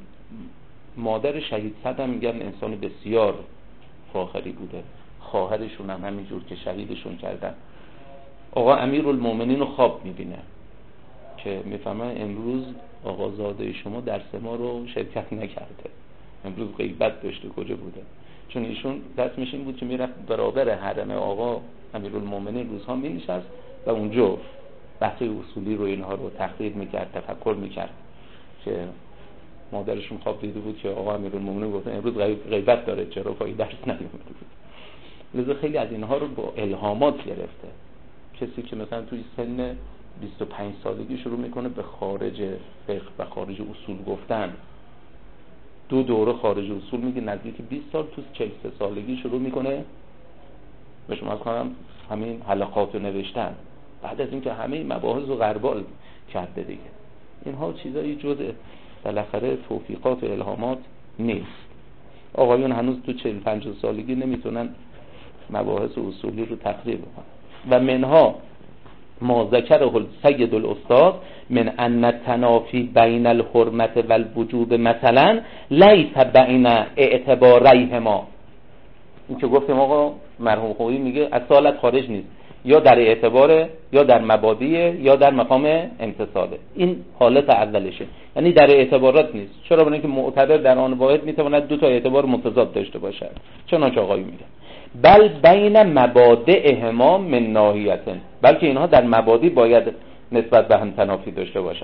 Speaker 1: مادر شهید صدر میگن انسان بسیار فاخری بوده، خواهرشون هم همینجور که شهیدشون کردن. آقا امیرالمومنین رو خواب میبینه که میفهمه امروز آقازاده شما درس ما رو شرکت نکرده، امروز غیبت داشته، کجا بوده؟ چون ایشون دستش این بود که میرفت برابر حرم آقا امیرالمومنین روزها مینشست و اونجا بحث اصولی رو اینها رو تحقیق میکرد، تفکر میکرد. که مادرشون خواب دیده بود که آقا امیرالمومنین گفت امروز غیبت داره، چرا پای درس نیومده بود. لذا خیلی از اینها رو با الهامات گرفته. کسی که مثلا توی سن 25 سالگی شروع میکنه به خارج فقه و خارج اصول گفتن، 2 دوره خارج اصول میگه، نزدیک 20 سال تو 43 سالگی شروع میکنه به شما کنم همین حلقات رو نوشتن، بعد از اینکه همه مباحث رو غربال کرده دیگه. اینها چیزایی جزء بالاخره توفیقات و الهامات نیست. آقایون هنوز تو 40-50 سالگی نمیتونن مباحث اصولی رو تقریر بکنن. و منها ما ذکره سید الاستاذ من ان تنافی بین الحرمت و الوجوب مثلا لیس بین اعتباریهما. این که گفتیم آقا مرحوم خویی میگه اصالت خارج نیست، یا در اعتبار یا در مبادیه یا در مقام امتصاله. این حالت اولشه، یعنی در اعتبارات نیست. چرا؟ برای اینکه معتبر در آن واحد میتواند 2 تا اعتبار متضاد داشته باشد، چنانچه آقایی میگه بل بین مبادئهما من ناحیتن، بلکه اینها در مبادی باید نسبت به هم تنافی داشته باشند.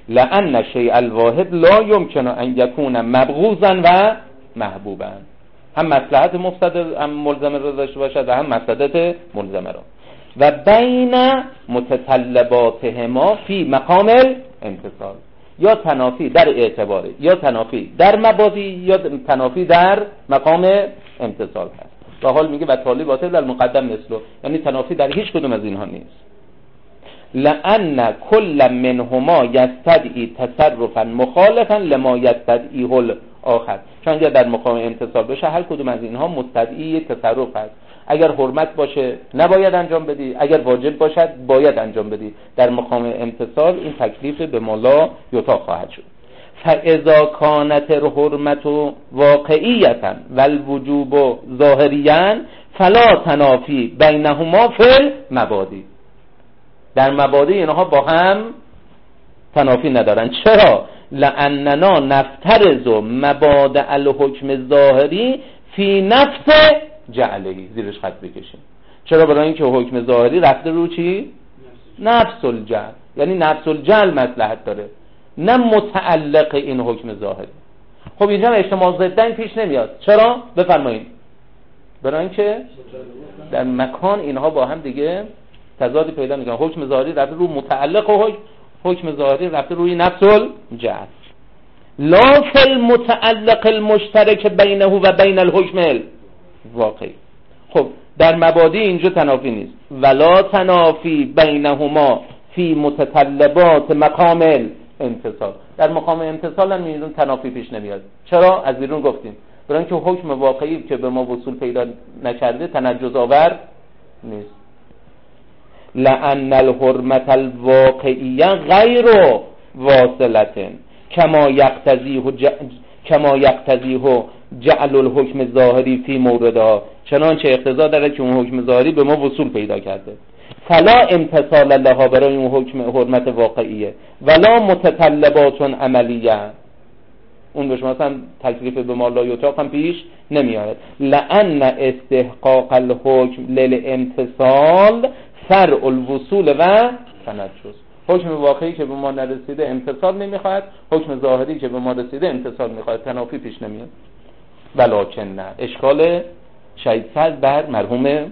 Speaker 1: لأن شیء الواحد لا يمكن ان یکون مبغوضا و محبوبا. هم مصلحت مفسد هم ملزمه رو داشته باشد و هم مفسدت ملزمه رو. و بین متطلباتهما فی مقام الامتصال، یا تنافی در اعتباره، یا تنافی در مبادی، یا تنافی در مقام امتصال هست. و حال میگه و تالی باطل در مقدم مثلو، یعنی تنافی در هیچ کدوم از اینها نیست. لأن كل منهما یستدعی تصرفا مخالفا لما یستدعیه الاخر، چون اگر در مقام امتصال بشه هر کدوم از اینها مستدعی تصرف هست. اگر حرمت باشه نباید انجام بدی، اگر واجب باشد باید انجام بدی. در مقام امتصال این تکلیف به مولا یطاق خواهد شد. فاذا كانت الحرمة واقعیة والوجوب ظاهریا فلا تنافی بینهما فی المبادی. در مبادی اینها با هم تنافی ندارن. چرا؟ لأننا نفترض مبادئ الحکم الظاهری فی نفس جعلهی. زیرش خط بکشیم. چرا؟ برای اینکه حکم ظاهری رفته رو چی؟ نفس الجعل، یعنی نفس الجعل مصلحت داره، نه متعلق این حکم ظاهری. خب اینجا اجتماع ضدن پیش نمیاد. چرا؟ بفرمایید. برای اینکه در مکان اینها با هم دیگه تضادی پیدا میکنن. حکم ظاهری رفته رو متعلق و حکم ظاهری رفته روی نفس الجعل. لا فی المتعلق المشترک بینه و بین الحکم واقعی. خب در مبادی اینجا تنافی نیست. ولا تنافی بینهما فی متطلبات مقام الامتصال. در مقام امتصال هم میدون تنافی پیش نمیاد. چرا؟ از بیرون گفتیم برای اینکه حکم واقعی که به ما وصول پیدا نکرده تنجز آور نیست. لأن الحرمة الواقعیه غیر واصلة کما یقتضیه جعل الحکم الظاهری فی موردها، چنانچه اقتضا داره که اون حکم ظاهری به ما وصول پیدا کرده. فلا امتصال لها، برای اون حکم حرمت واقعیه، ولا متطلبات عملیه، اون به شما مثلا تکلیف به ما لا یطاق هم پیش نمیاد. لأن استحقاق الحکم للامتصال فرع الوصول و تنجز. حکم واقعی که به ما نرسیده امتصال نمیخواد، حکم ظاهری که به ما رسیده امتصال میخواد، تنافی پیش نمیاد. ولکن نه، اشکال شدید بر مرحوم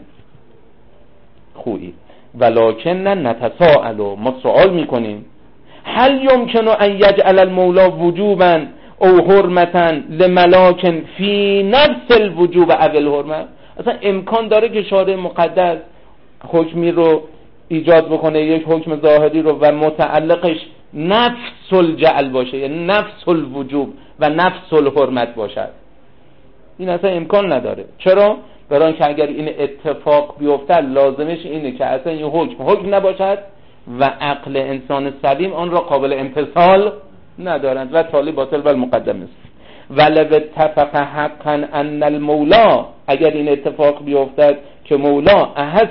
Speaker 1: خویی. ولکن نه نتساءل، ما سوال میکنیم هل یمکن ان یجعل المولا وجوبا او حرمتا لملاک فی نفس الوجوب او الحرمه؟ اصلا امکان داره که شارع مقدس حکمی رو ایجاد بکنه، یک حکم ظاهری رو، و متعلقش نفس الجعل باشه، یعنی نفس الوجوب و نفس الحرمت باشد؟ این اصلا امکان نداره. چرا؟ برای اینکه اگر این اتفاق بیفته لازمش اینه که اصلا این حکم نباشد و عقل انسان سلیم آن را قابل امتصال ندارند و تالی باطل و المقدم است. ولو اتفق حقا ان المولا، اگر این اتفاق بیفتد که مولا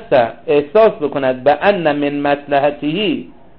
Speaker 1: احساس بکند به ان من مصلحته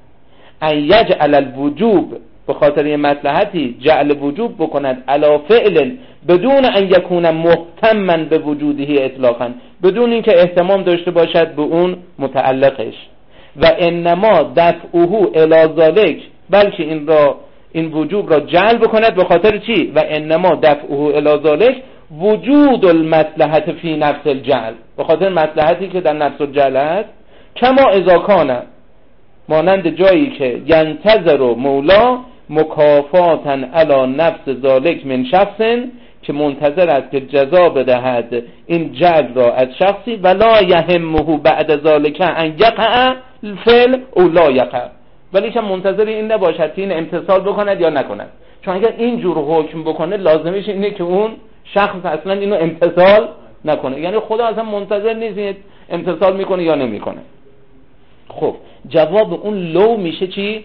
Speaker 1: ان یجعل الوجوب، به خاطر این مصلحتی جعل وجوب بکند علی فعل بدون ان یکون محتما به وجوده اطلاقا، بدون اینکه اهتمام داشته باشد به اون متعلقش. و انما دفعه الی ذلک، بلکه این وجوب را جلب کند به خاطر چی؟ و انما دفعه الی ذلک وجود المصلحت فی نفس الجعل، به خاطر مصلحتی که در نفس الجعل است. کما اذا کان، مانند جایی که ینتظر مولا مکافاتا علی نفس ذلک من شخص، که منتظر است که جزا بدهد این جعل را از شخصی، ولا یهمه بعد ذلک ان یقع الفعل او لا یقع، ولی که منتظر این نباشد که این امتصال بکند یا نکند. چون اگر اینجور حکم بکنه لازمش اینه که اون شخص اصلا اینو امتصال نکنه، یعنی خدا اصلا منتظر نیست امتصال میکنه یا نمیکنه. خب جواب اون لو میشه چی؟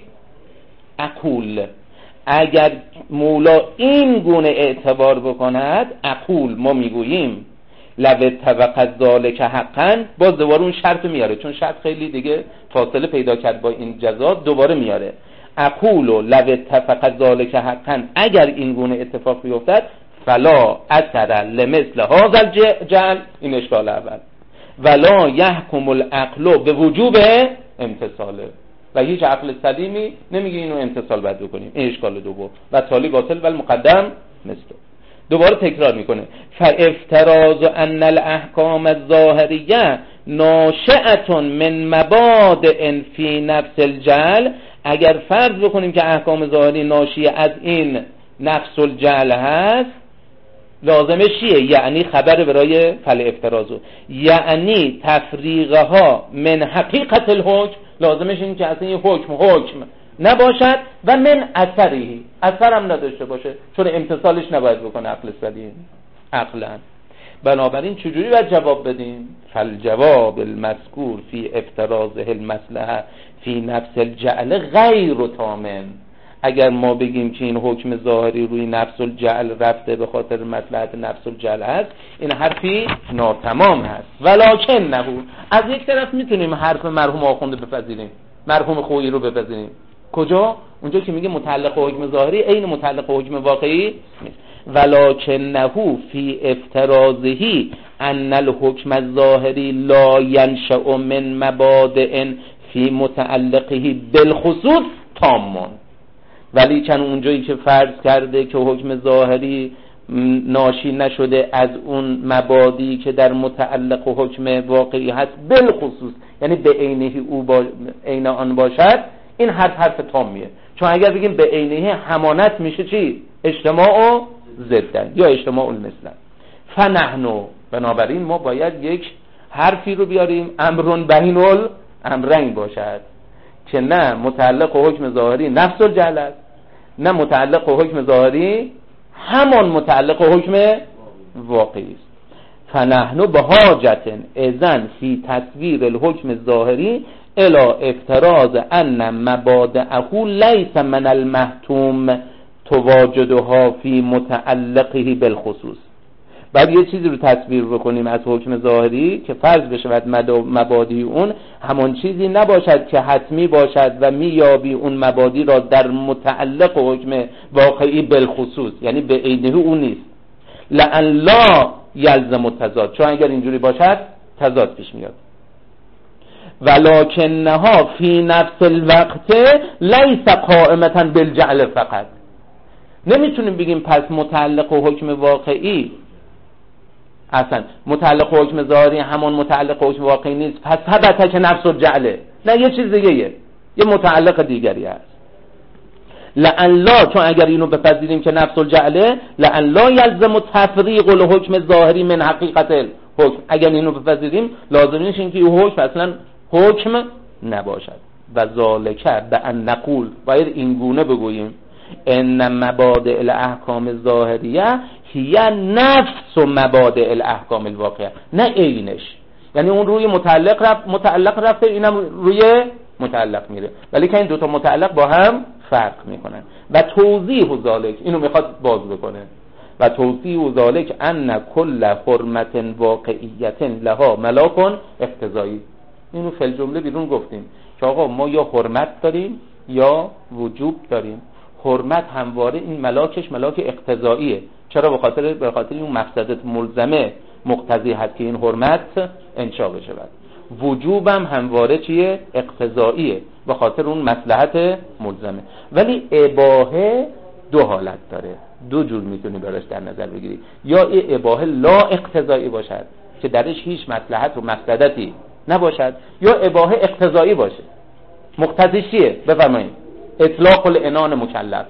Speaker 1: اقول. اگر مولا این گونه اعتبار بکند، اقول ما میگوییم لو اتفق ذلک حقا، باز دوباره اون شرط میاره، چون شرط خیلی دیگه فاصله پیدا کرد با این جزا، دوباره میاره. اقول لو اتفق ذلک حقا، اگر این گونه اتفاق بیفتد، فلا اثر لمثل هذا الجعل، این اشکال اول، ولا یحکم العقل به وجوب امتصاله. و هیچ عقل سلیمی نمیگه اینو امتصال باید بکنیم. این اشکال دوم. و تالی باطل و المقدم مثل. دوباره تکرار میکنه فافتراض ان الاحکام الظاهریه ناشئه من مبادئ فی نفس الجعل، اگر فرض بکنیم که احکام ظاهری ناشی از این نفس الجعل هست، لازمش چیه؟ یعنی خبر برای فالافتراض، یعنی تفریقها من حقیقت الحکم، لازمش این که اصلا این حکم نباشد و من اثری، اثر هم نداشته باشه، چون امتصالش نباید بکنه عقل سلیم عقلا. بنابراین چجوری باید جواب بدیم؟ فالجواب المذکور فی افتراضه المصلحه فی نفس الجعل غیر تامن. اگر ما بگیم که این حکم ظاهری روی نفس الجعل رفته به خاطر مصلحت نفس الجعل هست، این حرفی ناتمام هست. ولکن نهو، از یک طرف میتونیم حرف مرحوم آخونده بپذیریم، مرحوم خویی رو بپذیریم. کجا؟ اونجا که میگه متعلق حکم ظاهری عین متعلق حکم واقعی نیست. ولکنه فی افتراضه ان الحکم الظاهری لا ینشأ من مبادئ فی متعلقه بالخصوص تامون. ولی چون اونجایی که فرض کرده که حکم ظاهری ناشی نشده از اون مبادی که در متعلق حکم واقعی هست بالخصوص، یعنی به عینه او عین آن باشد، این حرف تامیه. چون اگر بگیم به عینه همانت میشه چی؟ اجتماع و ضدن یا اجتماع المثلن. فنحنو، بنابراین ما باید یک حرفی رو بیاریم امرون بین الامرین باشد که نه متعلق حکم ظاهری نفس الجعل است، نه متعلق حکم ظاهری همان متعلق حکم واقعی است. فنحنو بحاجت اذن فی تصویر الحکم الظاهری الى افتراض ان مبادئه لیس من المحتوم تواجدها فی متعلقه بالخصوص. بعد یه چیزی رو تصویر بکنیم از حکم ظاهری که فرض بشود مبادی اون همان چیزی نباشد که حتمی باشد و میابی اون مبادی را در متعلق حکم واقعی بالخصوص، یعنی به عینه اون نیست. لأن لا یلزم التضاد، چون اگر اینجوری باشد تضاد پیش میاد. ولکنها فی نفس الوقت لیس قائمة بالجعل فقط. نمیتونیم بگیم پس متعلق حکم واقعی اصلا متعلق حکم ظاهری همان متعلق حکم واقعی نیست، پس ثبته که نفس الجعله. نه، یه چیز دیگه یه متعلق دیگری هست. لأن لا، چون اگر اینو بپذیریم که نفس الجعله، لأن لا یلزم تفریق الحکم ظاهری من حقیقت الحکم، اگر اینو بپذیریم لازم نیست اینکه این حکم اصلا حکم نباشد. و ذالک بأن نقول، باید این گونه بگوییم ان مبادئ الاحکام الظاهریه هی نفس مبادئ الاحکام الواقعه، نه عینش. یعنی اون روی متعلق رفته، اینم روی متعلق میره، ولی که این دوتا متعلق با هم فرق میکنن. و توضیح ذالک، اینو میخواد باز بکنه، و توضیح ذالک ان کل حرمت واقعیت لها ملاک اقتضایی. اینو فی الجمله بیرون گفتیم که آقا ما یا حرمت داریم یا وجوب داریم. حرمت همواره این ملاکش ملاک اقتضاییه. چرا؟ به خاطر این مفسدت ملزمه مقتضی هست که این حرمت انشا بشود. وجوب هم همواره چیه؟ اقتضاییه، به خاطر اون مصلحت ملزمه. ولی اباحه دو حالت داره، دو جور میتونی براش در نظر بگیری. یا این اباحه لا اقتضایی باشد که درش هیچ مصلحت و مفسدتی نباشد، یا اباحه اقتضایی باشه. مقتضی چیه؟ بفرمایید. اطلاق العنان مکلف.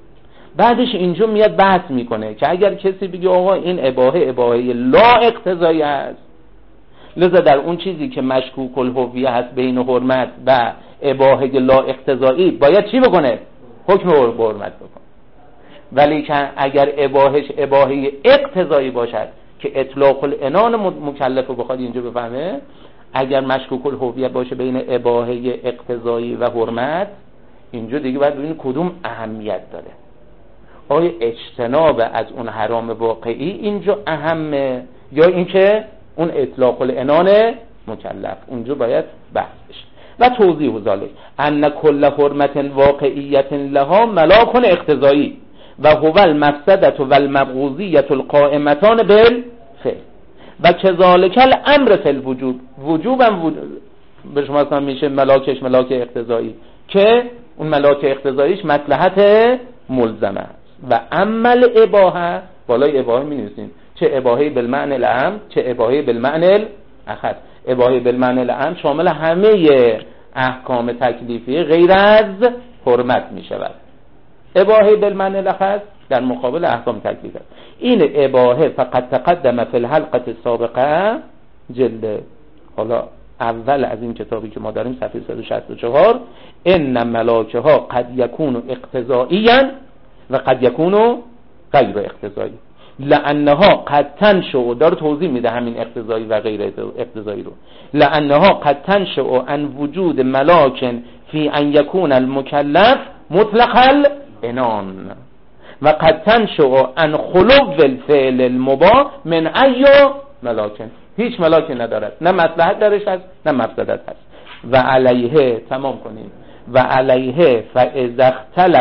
Speaker 1: بعدش اینجا میاد بحث میکنه که اگر کسی بگه آقا این اباحه لا اقتضایی است، لذا در اون چیزی که مشکوک الهویه هست بین حرمت و اباحه لا اقتضایی باید چی بکنه؟ حکم حرمت بکنه. ولی که اگر اباحه اقتضایی باشد که اطلاق العنان مکلف رو بخواد اینجا بفهمه، اگر مشکوک الهویه باشه بین اباحه اقتضایی و حرمت، اینجا دیگه باید ببینید کدوم اهمیت داره. آیا اجتناب از اون حرام واقعی اینجا اهمه یا اینکه اون اطلاق العنان مکلف؟ اونجا باید بحث بشه. و توضیح ذالک ان کل حرمت واقعیت لها ملاک اقتضایی و هو المفسدة و المبغوضیة القائمتان بالفعل و کذالک الامر فی الوجوب. وجوب هم به شما میشه ملاکش ملاک اقتضایی، که اون ملاک اقتضاییش مصلحت ملزمه است. و عمل اباحه، بالای اباحه می نویسیم چه اباحه بالمعنی الاعم چه اباحه بالمعنی الاخص. اباحه بالمعنی الاعم شامل همه احکام تکلیفی غیر از حرمت می شود. اباحه بالمعنی الاخص در مقابل احکام تکلیف است. این اباحه فقط تقدم فی الحلقه السابقه جلد، حالا اول از این کتابی که ما داریم صفحه 164، ان ملاکها قد یکون اقتضائیا و قد یکون غیر اقتضایی لانها قد تنشأ، داره توضیح میده همین اقتضایی و غیر اقتضایی رو، لانها قد تنشأ عن وجود ملاک فی ان یکون المکلف مطلق العنان و قد تنشأ عن خلو الفعل المباح من ای ملاک. هیچ ملاکی ندارد، نه مصلحت درش هست نه مفسدت هست. و علیه، تمام کنیم، و علیه فاذا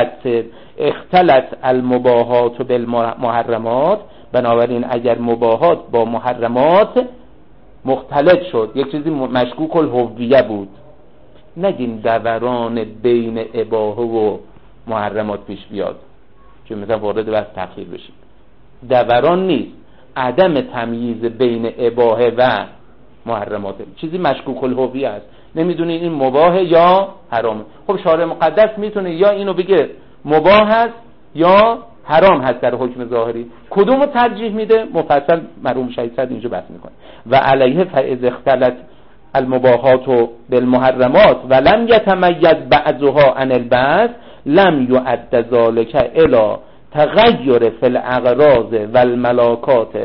Speaker 1: اختلط المباحات بالمحرمات، بنابراین اگر مباحات با محرمات مختلط شد، یک چیزی مشکوک الهویه بود، نگیم دوران بین اباحه و محرمات پیش بیاد که مثلا وارد بحث تأخیر بشید، دوران نیست، عدم تمییز بین اباحه و محرمات، چیزی مشکوک الهویه است، نمیدونی این مباح یا حرامه. خب شارع مقدس میتونه یا اینو بگه مباح هست یا حرام هست در حکم ظاهری، کدومو ترجیح میده مفصل مرحوم شهید صدر اینجا بحث میکنه. و علیه فاذا اختلط المباحات بالمحرمات ولم يتميز بعضها عن البعض لم يؤد ذلك الى تغیر فی الاغراض والملاکات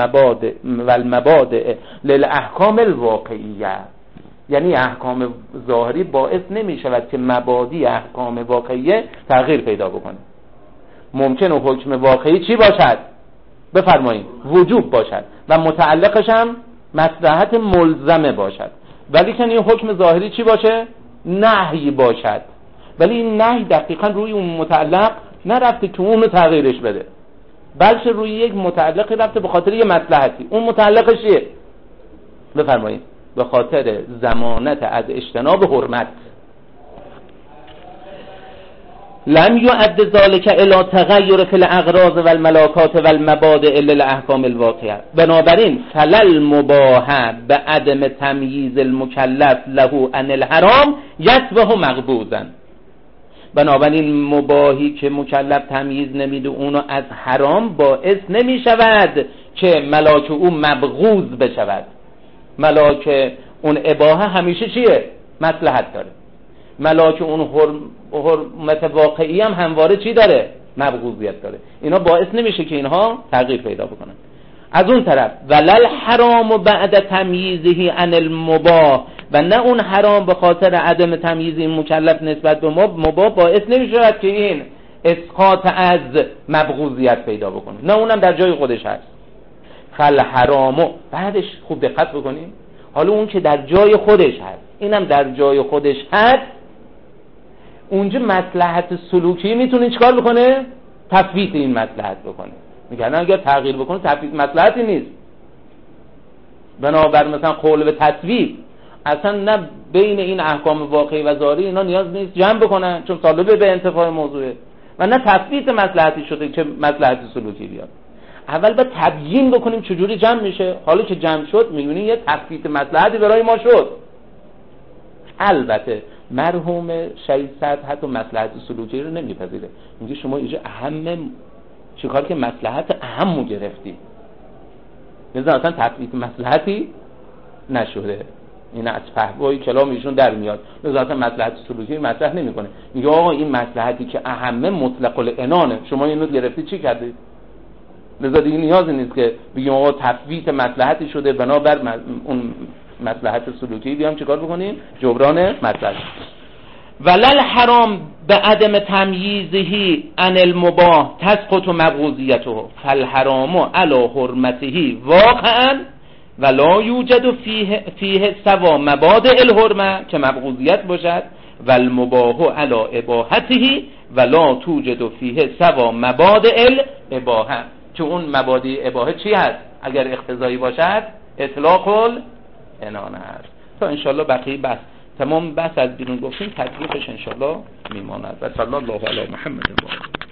Speaker 1: والمبادئ للاحکام الواقعیه. یعنی احکام ظاهری باعث نمی شود که مبادی احکام واقعیه تغییر پیدا بکنه. ممکنه حکم واقعی چی باشد؟ بفرمایید وجوب باشد و متعلقش هم مصلحت ملزمه باشد، ولی که این حکم ظاهری چی باشه؟ نهی باشد، ولی این نهی دقیقا روی اون متعلق نرفته که اونو تغییرش بده، بلکه روی یک متعلقی رفته به خاطر یه مصلحتی. اون متعلقش چیه؟ بفرمایید به خاطر ضمانت از اجتناب حرمت. لم يؤد ذلك الى تغیر فی الاغراض والملاکات والمبادئ للاحکام الواقعه. بنابراین فلل مباح به عدم تمییز المکلف له عن الحرام یتبع مقبوضا. بنابراین مباحی که مکلف تمییز نمیده اونو از حرام باعث نمی شود که ملاک او مبغوض بشود. ملاک اون اباحه همیشه چیه؟ مصلحت داره. ملاک اون حرمت واقعی هم همواره چی داره؟ مبغوضیت داره. اینا باعث نمیشه که اینها تغییر پیدا بکنن. از اون طرف ولل حرام بعد تمییزه عن المباح، و نه اون حرام به خاطر عدم تمییز این مکلف نسبت به مباح باعث نمیشه که این اسقاط از مبغوضیت پیدا بکنه، نه اونم در جای خودش هست. فل حرامو بعدش خوب دقت بکنیم، حالا اون که در جای خودش هست اینم در جای خودش هست، اونجا مصلحت سلوکی میتونه چیکار بکنه؟ تفویت این مصلحت بکنه. میگن اگر تغییر بکنه تفویت مصلحتی نیست، بنابر مثلا قول به تصویب اصلا نه بین این احکام واقعی و ظاهری اینا نیاز نیست جمع بکنن چون طالب به انتفاع موضوعه، و نه تفویت مصلحتی شده که مصلحت سلوکی بیاد. اول باید تبیین بکنیم چجوری جمع میشه. حالا که جمع شد میبینی یه تفویت مصلحتی برای ما شد. البته مرحوم شهید صدر حتی مصلحت سلوکی رو نمیپذیره، میگه شما اینجا اهم چیکار که مصلحت اهمو گرفتی، مثلا اصلا تفویت مصلحتی نشده. این از فهوای کلام ایشون در میاد، اصلا مصلحت سلوکی مطرح نمیکنه، میگه آقا این مصلحتی که اهمه مطلق العنانه، شما اینو گرفتی چی کردید؟ لذا دیگه نیازی نیست که بگیم آقا تفویت مصلحتی شده بنابر اون مصلحت سلوکی بیام چیکار بکنیم؟ جبران مصلحت. ولل حرام به عدم تمییزه عن المباح تسقط مبغوضیته فالحرام علی حرمته واقعا ولا یوجد فیه سوا مبادئ الحرمه که مبغوضیت باشد و المباح علی اباحته ولا توجد فیه سوا مبادئ الاباحه که اون مبادئ اباحه چی هست؟ اگر اقتضایی باشد اطلاق العنان است. تا انشاءالله بقیه بحث تمام بحث از بیرون گفتیم، تطبیقش انشالله میماند. و صلی الله علی محمد و آله.